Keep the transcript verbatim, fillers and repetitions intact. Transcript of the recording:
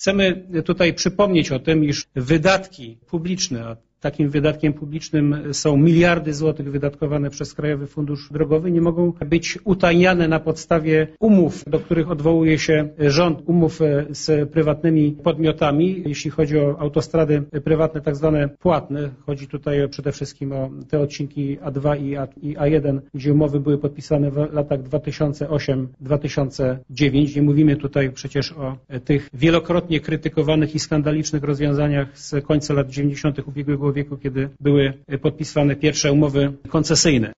Chcemy tutaj przypomnieć o tym, iż wydatki publiczne, takim wydatkiem publicznym są miliardy złotych wydatkowane przez Krajowy Fundusz Drogowy, nie mogą być utajniane na podstawie umów, do których odwołuje się rząd, umów z prywatnymi podmiotami. Jeśli chodzi o autostrady prywatne, tak zwane płatne, chodzi tutaj przede wszystkim o te odcinki A dwa i A jeden, gdzie umowy były podpisane w latach dwa tysiące ósmym do dwa tysiące dziewiątego. Nie mówimy tutaj przecież o tych wielokrotnie krytykowanych i skandalicznych rozwiązaniach z końca lat dziewięćdziesiątych ubiegłego wieku, kiedy były podpisywane pierwsze umowy koncesyjne.